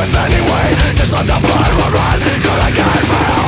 words anyway. Just let the blood run, cause I can't feel.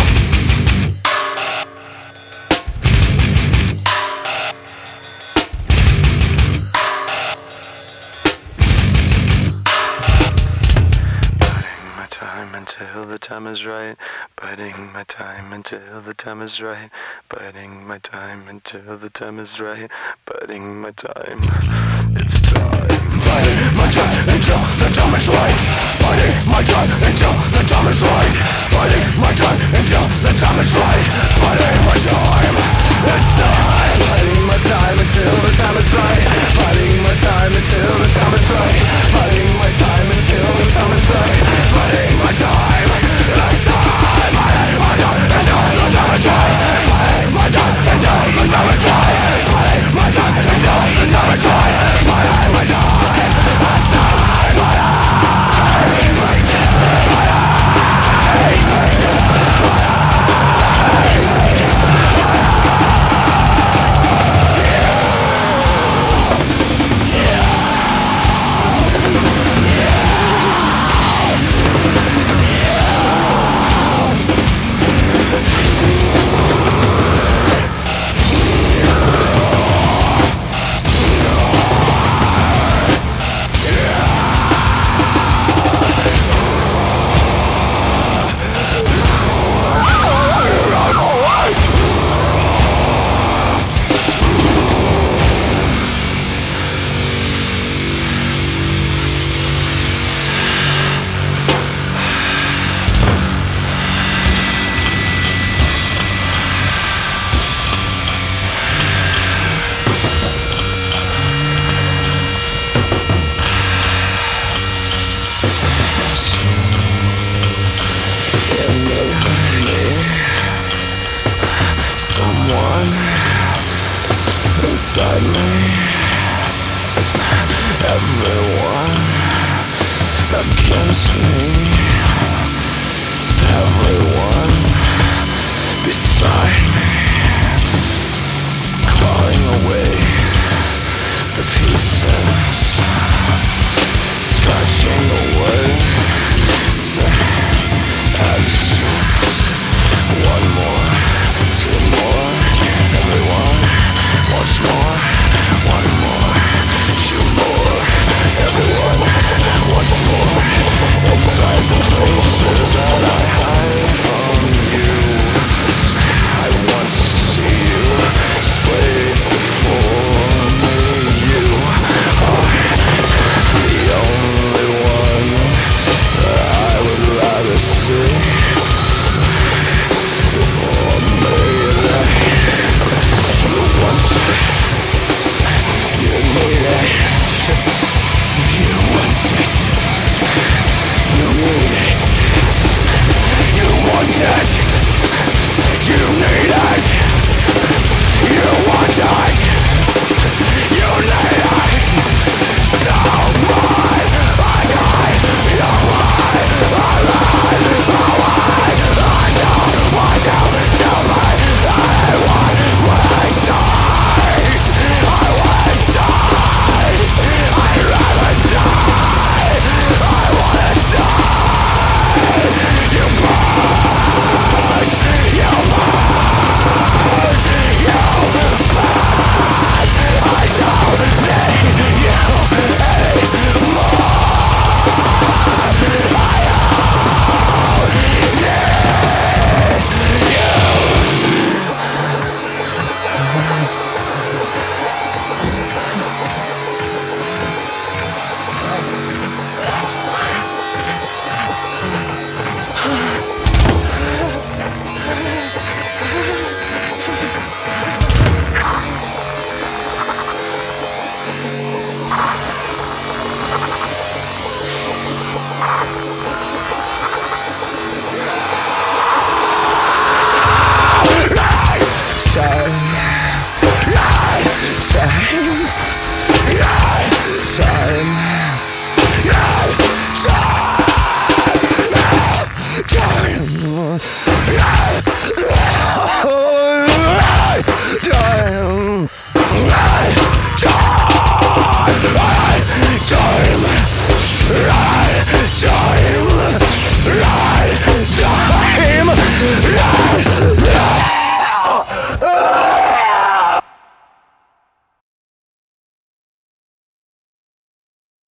Until the time is right, biding my time until the time is right, biding my time until the time is right, biding my time. It's time. Biding my time until the time is right, biding my time until the time is right, biding my time until the time is right, biding my time. It's time. Biding my time until the time is right, biding my time until the time is right, biding my time until the time is right, biding my time. It's time. Biding my time until the time is right, biding my time until the time is right, biding my time until the time is right, biding my time. It's time. Biding my inside me, everyone against me, everyone beside me, clawing away the pieces, scratching away the absence. One more, two more, everyone wants more. One more, two more, everyone wants more. Inside the places that I hide from you, I want to see you split before me. You are the only one that I would rather see before me. You want it, you need it, you want it, you need it, you want it, you need it, you want it, you need it. Don't mind, I die, you're right, I lie, I don't want you to mind, I want when I die, I want to die, I'd rather die, I wanna die. You bad, you bad, you bad, I don't need you anymore. Time.